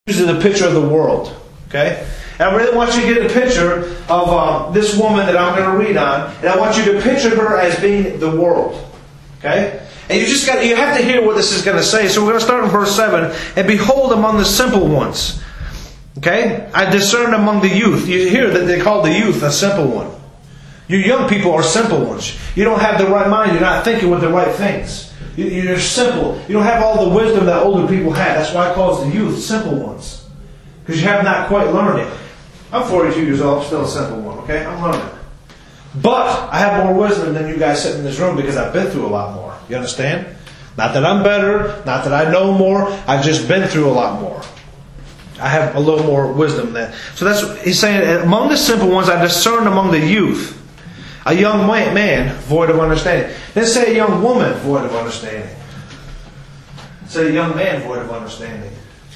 uses a picture of the world. Okay? And I really want you to get a picture of this woman that I'm going to read on, and I want you to picture her as being the world. Okay? And you have to hear what this is going to say. So we're going to start in verse 7. And behold among the simple ones. Okay? I discerned among the youth. You hear that they call the youth a simple one. You young people are simple ones. You don't have the right mind. You're not thinking with the right things. You're simple. You don't have all the wisdom that older people had. That's why I call the youth simple ones. Because you have not quite learned it. I'm 42 years old. I'm still a simple one. Okay? I'm learning. But I have more wisdom than you guys sitting in this room because I've been through a lot more. You understand? Not that I'm better. Not that I know more. I've just been through a lot more. I have a little more wisdom than. So that's he's saying. Among the simple ones, I discerned among the youth a young man void of understanding. Let's say a young woman void of understanding. Say a young man void of understanding.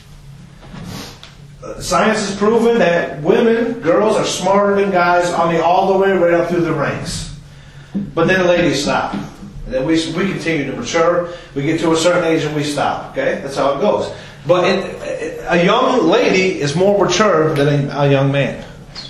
Science has proven that girls are smarter than guys all the way right up through the ranks. But then ladies stop. And then we continue to mature. We get to a certain age and we stop. Okay? That's how it goes. But a young lady is more mature than a young man.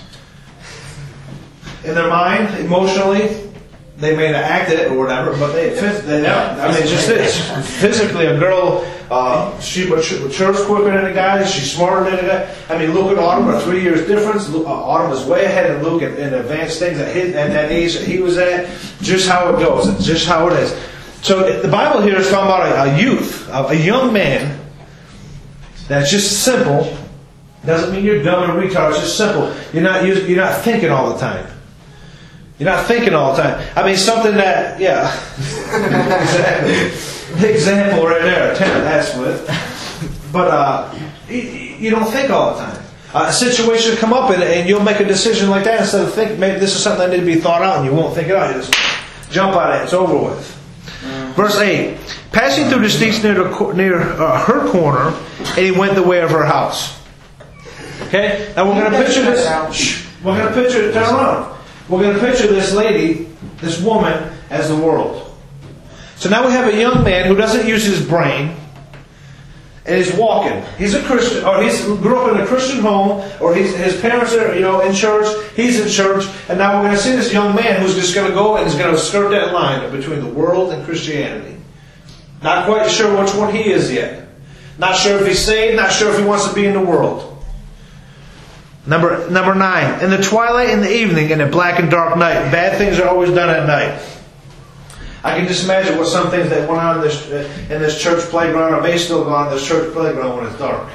In their mind, emotionally, they may not act it or whatever, but it just is. Physically, a girl, she matures quicker than a guy. She's smarter than a guy. I mean, look at Autumn, a 3 years difference. Autumn was way ahead of Luke in advanced things at that age that he was at. Just how it goes. It's just how it is. So the Bible here is talking about a youth, a young man that's just simple. Doesn't mean you're dumb and retarded. It's just simple. You're not thinking all the time. You're not thinking all the time. I mean, something that, yeah. Exactly. Example right there. 10, that's with. But you don't think all the time. A situation will come up and you'll make a decision like that instead of thinking, maybe this is something that needs to be thought out, and you won't think it out. You just jump out of it. It's over with. Verse 8. Passing through the streets near her corner, and he went the way of her house. Okay? Now we're going to picture this. We're going to picture, turn around. We're going to picture this lady, this woman, as the world. So now we have a young man who doesn't use his brain and is walking. He's a Christian, or he grew up in a Christian home, or his parents are in church, he's in church, and now we're going to see this young man who's just going to go and is going to skirt that line between the world and Christianity. Not quite sure which one he is yet. Not sure if he's saved, not sure if he wants to be in the world. Number 9. In the twilight, in the evening, in a black and dark night. Bad things are always done at night. I can just imagine what some things that went on in this church playground, or may still go on in this church playground when it's dark.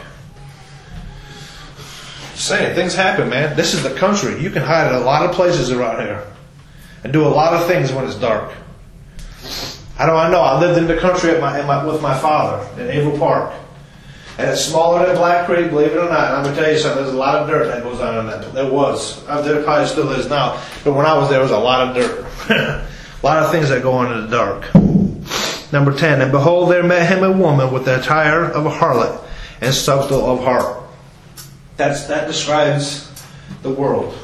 Just saying, things happen, man. This is the country. You can hide at a lot of places around here and do a lot of things when it's dark. How do I know? I lived in the country with my father in Averill Park. And it's smaller than Black Creek, believe it or not. And I'm going to tell you something, there's a lot of dirt that goes on in that. There was. There probably still is now. But when I was there was a lot of dirt. A lot of things that go on in the dark. Number 10. And behold, there met him a woman with the attire of a harlot and substance of heart. That describes the world.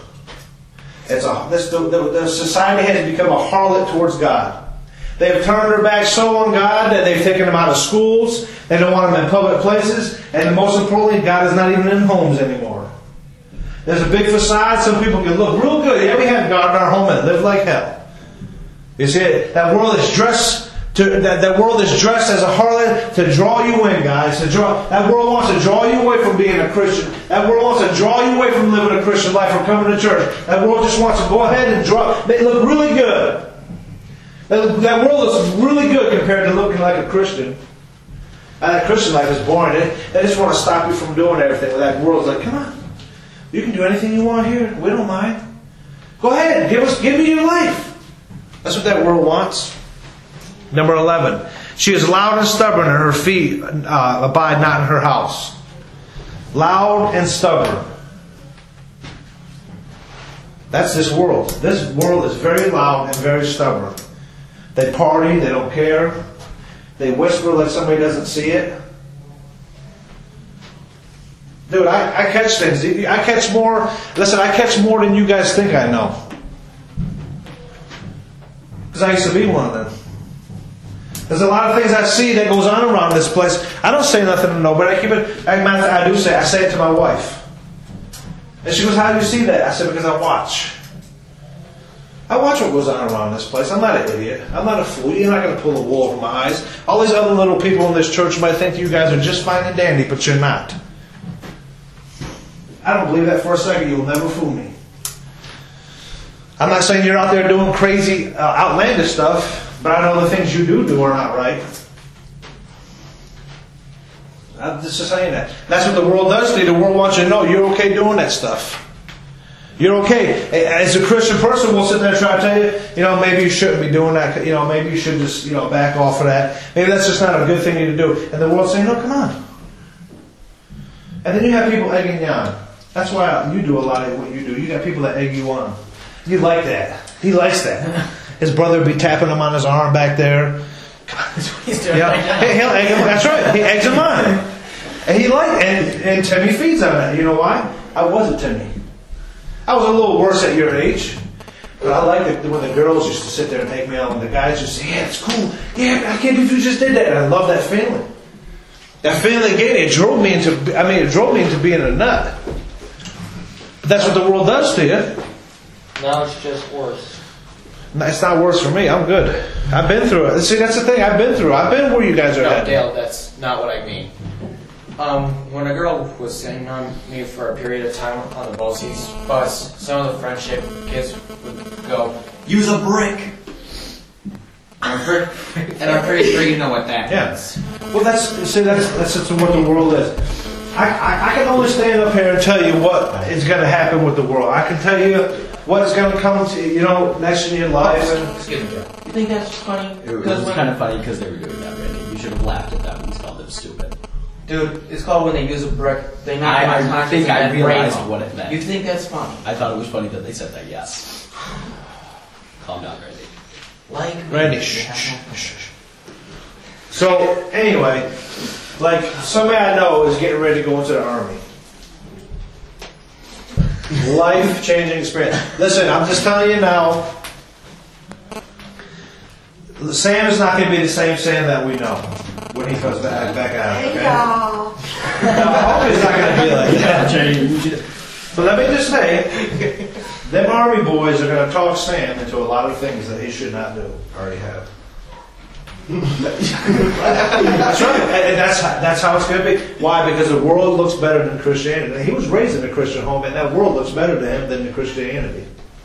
The society has become a harlot towards God. They have turned their back so on God that they've taken them out of schools. They don't want them in public places. And most importantly, God is not even in homes anymore. There's a big facade. Some people can look real good. Yeah, we have God in our home and live like hell. You see, that world is dressed as a harlot to draw you in, guys. That world wants to draw you away from being a Christian. That world wants to draw you away from living a Christian life or coming to church. That world just wants to go ahead and they look really good. That world is really good compared to looking like a Christian. And that Christian life is boring. They just want to stop you from doing everything. That world's like, come on. You can do anything you want here. We don't mind. Go ahead. Give me your life. That's what that world wants. Number 11. She is loud and stubborn, and her feet abide not in her house. Loud and stubborn. That's this world. This world is very loud and very stubborn. They party, they don't care. They whisper like somebody doesn't see it. Dude, I catch things. I catch more. Listen, I catch more than you guys think I know. Because I used to be one of them. There's a lot of things I see that goes on around this place. I don't say nothing to nobody. I do say. I say it to my wife. And she goes, "How do you see that?" I said, "Because I watch. I watch what goes on around this place. I'm not an idiot. I'm not a fool. You're not going to pull the wool over my eyes. All these other little people in this church might think you guys are just fine and dandy, but you're not. I don't believe that for a second. You'll never fool me. I'm not saying you're out there doing crazy, outlandish stuff, but I know the things you do are not right. I'm just saying that. That's what the world does to you. The world wants you to know you're okay doing that stuff. You're okay. As a Christian person, we'll sit there and try to tell you, maybe you shouldn't be doing that. Maybe you should just, back off of that. Maybe that's just not a good thing to do. And the world's saying, no, come on. And then you have people egging you on. That's why you do a lot of what you do. You got people that egg you on. You like that. He likes that. His brother would be tapping him on his arm back there. He's doing He'll egg him. That's right. He eggs him on. And Timmy feeds on that. You know why? I wasn't Timmy. I was a little worse at your age. But I liked it when the girls used to sit there and take me on. And the guys used to say, yeah, it's cool. Yeah, I can't believe you just did that. And I love that feeling. That feeling again, it drove me into being a nut. But that's what the world does to you. Now it's just worse. No, it's not worse for me. I'm good. I've been through it. See, that's the thing. I've been through it. I've been where you guys are at. No, Dale, that's not what I mean. When a girl was sitting on me for a period of time on the BOCES bus, some of the friendship kids would go, "Use a brick." And I'm pretty sure you know what that means. Well, that's what the world is. I can only stand up here and tell you what is going to happen with the world. I can tell you what is going to come to next in your life. Excuse me, Joe. You think that's funny? It was kind of funny because they were doing that, Randy. You should have laughed at that when you called it stupid. Dude, it's called when they use a brick. They knock I think I realized what it meant. You think that's funny? I thought it was funny that they said that, yes. Calm down, Randy. Randy, shh. So, anyway, somebody I know is getting ready to go into the Army. Life-changing experience. Listen, I'm just telling you now, Sam is not going to be the same Sam that we know when he comes back out. Okay? No, I hope he's not going to be like that. So let me just say, them Army boys are going to talk Sam into a lot of things that he should not do. Already have. That's right. And that's how it's going to be. Why? Because the world looks better than Christianity. He was raised in a Christian home, and that world looks better to him than the Christianity.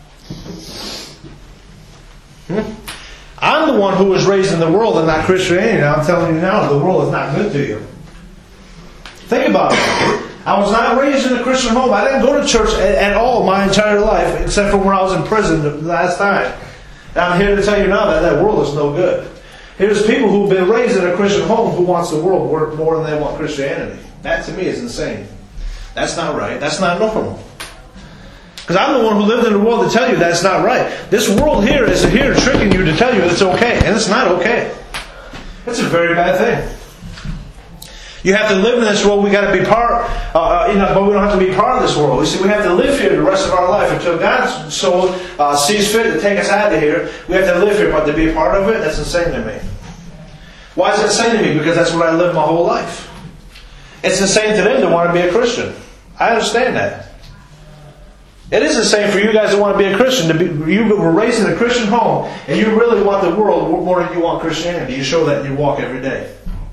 I'm the one who was raised in the world and not Christianity. I'm telling you now, the world is not good to you. Think about it. I was not raised in a Christian home. I didn't go to church at all my entire life, except for when I was in prison the last time. And I'm here to tell you now that world is no good. Here's people who've been raised in a Christian home who wants the world more than they want Christianity. That to me is insane. That's not right. That's not normal. Because I'm the one who lived in the world to tell you that's not right. This world here is here tricking you to tell you it's okay. And it's not okay. It's a very bad thing. You have to live in this world. We got to be part, but we don't have to be part of this world. You see, we have to live here the rest of our life until God sees fit to take us out of here. We have to live here, but to be a part of it, that's insane to me. Why is it insane to me? Because that's what I lived my whole life. It's insane to them to want to be a Christian. I understand that. It is insane for you guys to want to be a Christian. You were raised in a Christian home, and you really want the world more than you want Christianity. You show that in your walk every day.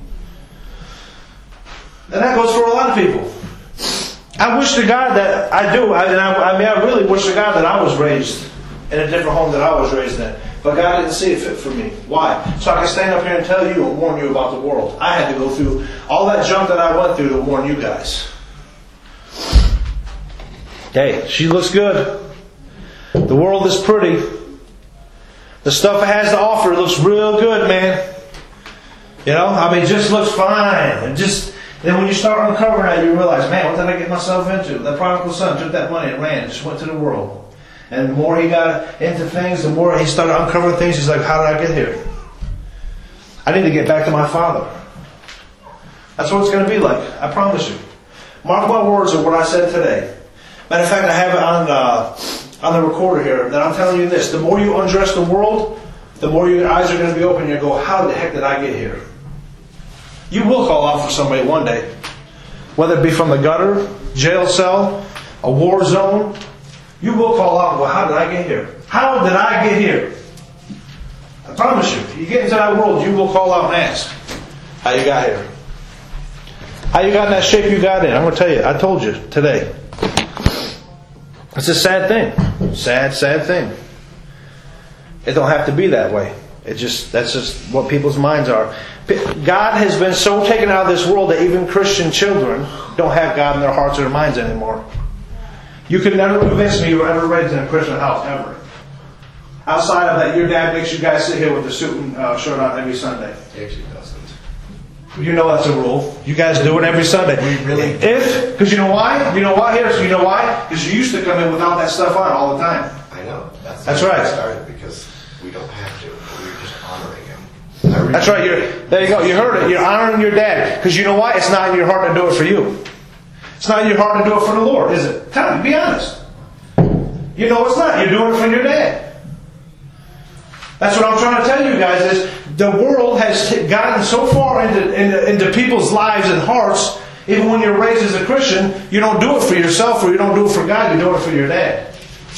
And that goes for a lot of people. I wish to God that I do. I really wish to God that I was raised in a different home that I was raised in. But God didn't see it fit for me. Why? So I can stand up here and tell you and warn you about the world. I had to go through all that junk that I went through to warn you guys. Hey, she looks good. The world is pretty. The stuff it has to offer looks real good, man. It just looks fine. And then when you start uncovering that, you realize, man, what did I get myself into? The prodigal son took that money and ran, just went to the world. And the more he got into things, the more he started uncovering things. He's like, how did I get here? I need to get back to my father. That's what it's going to be like. I promise you. Mark my words of what I said today. Matter of fact, I have it on the recorder here that I'm telling you this. The more you undress the world, the more your eyes are going to be open. You're going to go, how the heck did I get here? You will call out for somebody one day. Whether it be from the gutter, jail cell, a war zone. You will call out, well, how did I get here? How did I get here? I promise you, you get into that world, you will call out and ask how you got here. How you got in that shape you got in. I'm going to tell you, I told you today. It's a sad thing. Sad, sad thing. It don't have to be that way. That's just what people's minds are. God has been so taken out of this world that even Christian children don't have God in their hearts or their minds anymore. You could never convince me you were ever raised in a Christian house, ever. Outside of that, your dad makes you guys sit here with the suit and shirt on every Sunday. He actually doesn't. You know that's a rule. You guys do it every Sunday. We really Because you know why? You know why? You know why? Because you used to come in without that stuff on all the time. I know. That's right. We started because we don't have to. We're just honoring him. That's right. There you go. You heard it. You're honoring your dad. Because you know why? It's not in your heart to do it for you. It's not in your heart to do it for the Lord, is it? Tell me. Be honest. You know it's not. You're doing it for your dad. That's what I'm trying to tell you guys is the world has gotten so far into people's lives and hearts, even when you're raised as a Christian, you don't do it for yourself or you don't do it for God, you do it for your dad.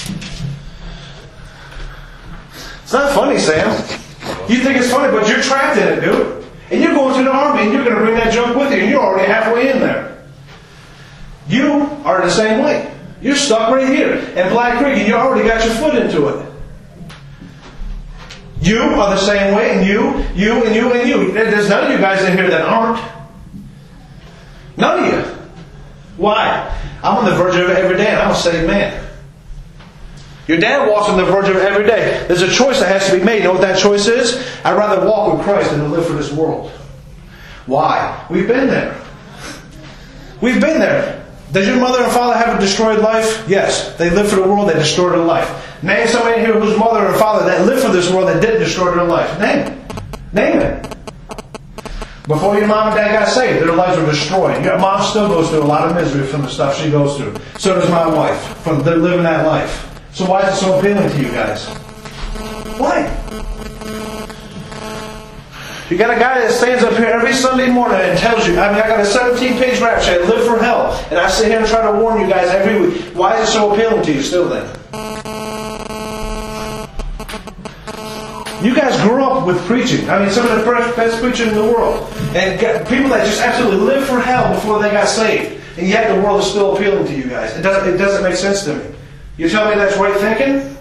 It's not funny, Sam. You think it's funny, but you're trapped in it, dude. And you're going to the army and you're going to bring that junk with you and you're already halfway in there. You are the same way. You're stuck right here at Black Creek and you already got your foot into it. You are the same way, and you. There's none of you guys in here that aren't. None of you. Why? I'm on the verge of it every day, and I'm a saved man. Your dad walks on the verge of it every day. There's a choice that has to be made. You know what that choice is? I'd rather walk with Christ than to live for this world. Why? We've been there. We've been there. Does your mother and father have a destroyed life? Yes. They lived for the world, they destroyed their life. Name somebody here whose mother and father that lived for this world that didn't destroy their life. Name it. Name it. Before your mom and dad got saved, their lives were destroyed. Your mom still goes through a lot of misery from the stuff she goes through. So does my wife from living that life. So why is it so appealing to you guys? Why? You got a guy that stands up here every Sunday morning and tells you, I got a 17-page rap sheet, I live for hell. And I sit here and try to warn you guys every week. Why is it so appealing to you still then? You guys grew up with preaching. Some of the best preachers in the world. And people that just absolutely lived for hell before they got saved. And yet the world is still appealing to you guys. It doesn't make sense to me. You tell me that's right thinking?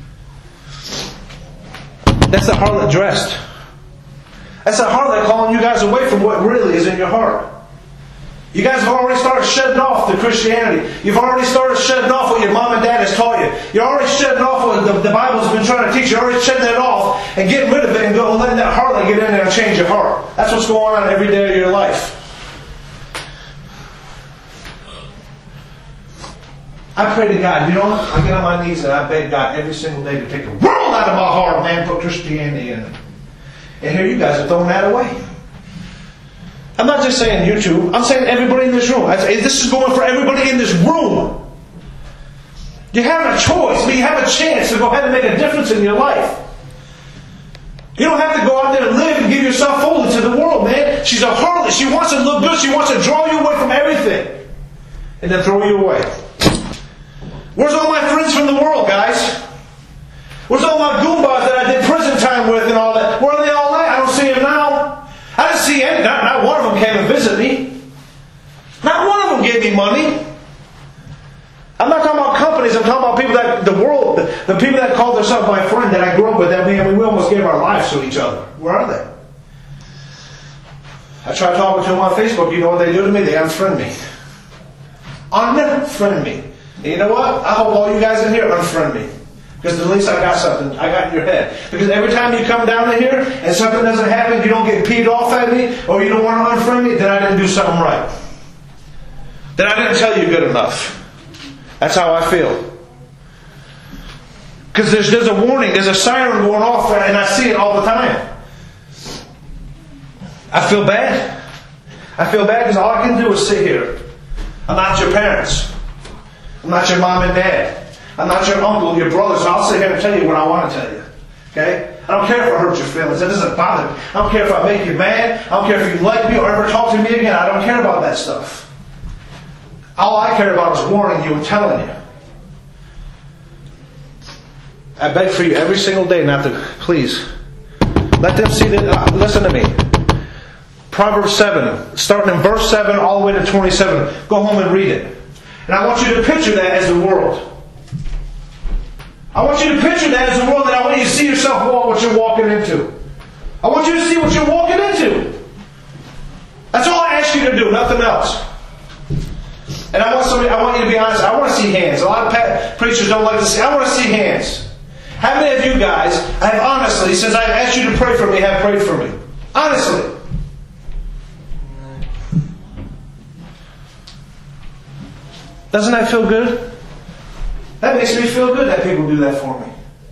That's the harlot dressed. That's the harlot calling you guys away from what really is in your heart. You guys have already started shedding off the Christianity. You've already started shedding off what your mom and dad has taught you. You're already shedding off what the Bible's been trying to teach you. You're already shedding it off and getting rid of it and letting that harlot get in there and change your heart. That's what's going on every day of your life. I pray to God, I get on my knees and I beg God every single day to take the world out of my heart, man, put Christianity in it. And here you guys are throwing that away. I'm not just saying you two. I'm saying everybody in this room. This is going for everybody in this room. You have a choice. You have a chance to go ahead and make a difference in your life. You don't have to go out there and live and give yourself over to the world, man. She's a harlot. She wants to look good. She wants to draw you away from everything. And then throw you away. Where's all my friends from the world, guys? Where's all my goombas that I did prison time with and all that? Where are they all at? I don't see them now. I didn't see any. Not one of them came and visited me. Not one of them gave me money. I'm not talking about companies. I'm talking about people that the world, the people that called themselves my friend that I grew up with. That we almost gave our lives to each other. Where are they? I try talking to them on Facebook. You know what they do to me? They unfriend me. Unfriend me. And you know what? I hope all you guys in here unfriend me. Because at least I got something. I got in your head. Because every time you come down to here and something doesn't happen, you don't get peed off at me, or you don't want to unfriend me, then I didn't do something right. Then I didn't tell you good enough. That's how I feel. Because there's a warning, there's a siren going off, and I see it all the time. I feel bad. I feel bad because all I can do is sit here. I'm not your parents. I'm not your mom and dad. I'm not your uncle, your brother, so I'll sit here and tell you what I want to tell you. Okay? I don't care if I hurt your feelings. It doesn't bother me. I don't care if I make you mad. I don't care if you like me or ever talk to me again. I don't care about that stuff. All I care about is warning you and telling you. I beg for you every single day not to, please, let them see that, listen to me. Proverbs 7, starting in verse 7 all the way to 27. Go home and read it. And I want you to picture that as the world. I want you to picture that as the world, and I want you to see yourself what you're walking into. I want you to see what you're walking into. That's all I ask you to do, nothing else. And I want you to be honest. I want to see hands. A lot of preachers don't like to see. I want to see hands. How many of you guys have honestly, since I've asked you to pray for me, have prayed for me? Honestly. Doesn't that feel good? That makes me feel good that people do that for me.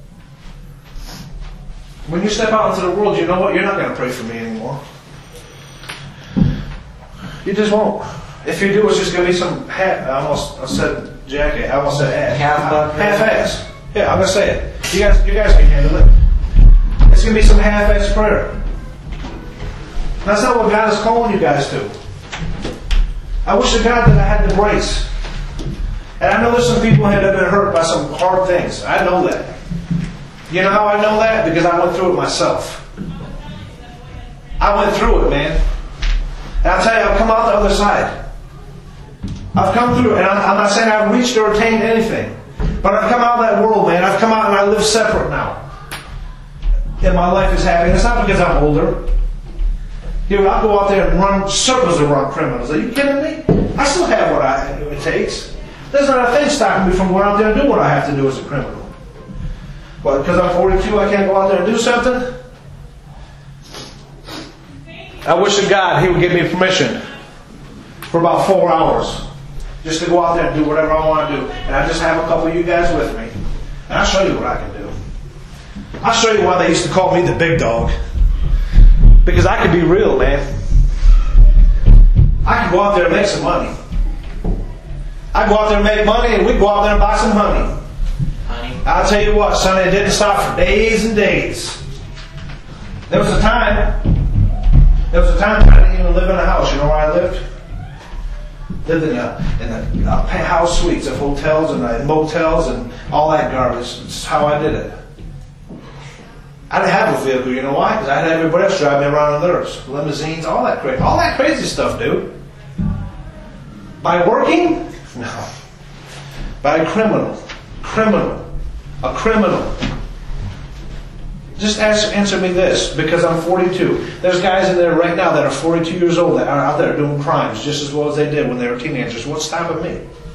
When you step out into the world, you know what? You're not going to pray for me anymore. You just won't. If you do, it's just going to be some I said jacket. I almost said ass. Half-ass. Yeah, I'm going to say it. You guys can handle it. It's going to be some half-ass prayer. That's not what God is calling you guys to. I wish to God that I had the brace. And I know there's some people here that have been hurt by some hard things. I know that. You know how I know that? Because I went through it myself. I went through it, man. And I'll tell you, I've come out the other side. I've come through it. And I'm not saying I've reached or attained anything. But I've come out of that world, man. I've come out and I live separate now. And my life is happy. And it's not because I'm older. Dude, I'll go out there and run circles around criminals. Are you kidding me? I still have what it takes. There's not a thing stopping me from going out there and do what I have to do as a criminal. What, because I'm 42, I can't go out there and do something? I wish to God He would give me permission for about 4 hours just to go out there and do whatever I want to do. And I just have a couple of you guys with me. And I'll show you what I can do. I'll show you why they used to call me the big dog. Because I can be real, man. I can go out there and make some money. I go out there and make money, and we go out there and buy some honey. I'll tell you what, son, it didn't stop for days and days. There was a time I didn't even live in a house. You know where I lived? Lived in a penthouse suites of hotels and motels and all that garbage. That's how I did it. I didn't have a vehicle. You know why? Because I had everybody else drive me around in theirs. Limousines, all that crazy stuff, dude. By working? No. By a criminal. A criminal. Just answer me this, because I'm 42. There's guys in there right now that are 42 years old that are out there doing crimes just as well as they did when they were teenagers. What's stopping me?